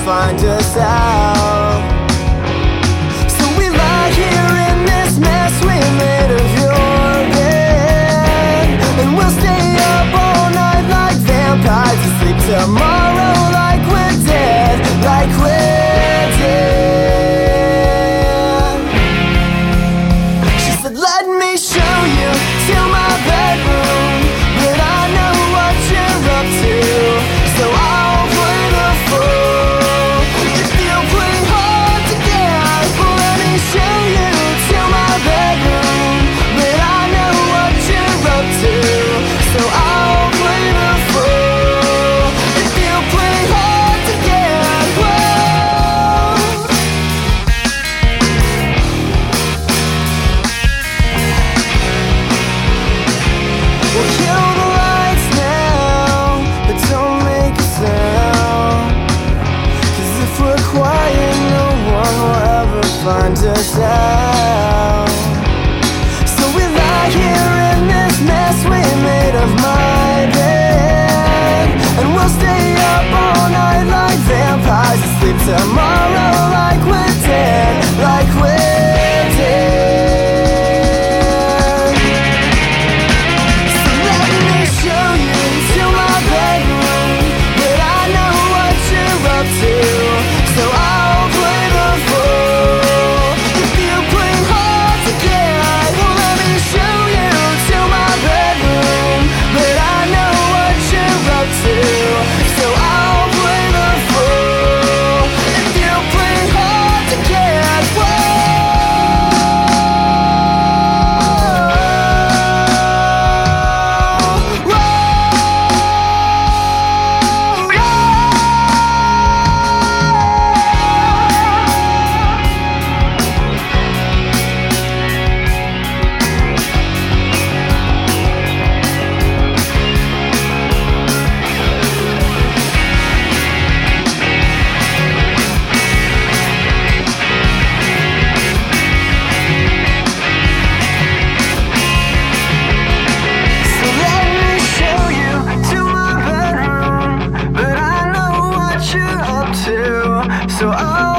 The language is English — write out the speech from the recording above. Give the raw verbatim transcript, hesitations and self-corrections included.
find us out. So we lie here in this mess we made of your bed, and we'll stay up all night like vampires to sleep tomorrow like we're dead, like we're dead. She said, let me show you to my bedroom, but I know what you're up to, so I'll play the fool. If you play hard to get, well, let me show you to my bedroom, but I know what you're up to, so I'll play the fool. If you play hard to get, well, we'll kill the lights now, but don't make a sound, 'cause if we're quiet, no one will ever find us out. So we lie here in this mess we made of my bed, and we'll stay up all night like vampires to sleep tomorrow like we're dead, like we're dead. So let me show you to my bedroom, but I know what you're up to, so I'll play the fool. If you play hard to get, well, let me show you to my bedroom, but I know what you're up to, so I'll play the fool. If you play hard to get, so let me show you to my bedroom, but I know what you're up to, so I'll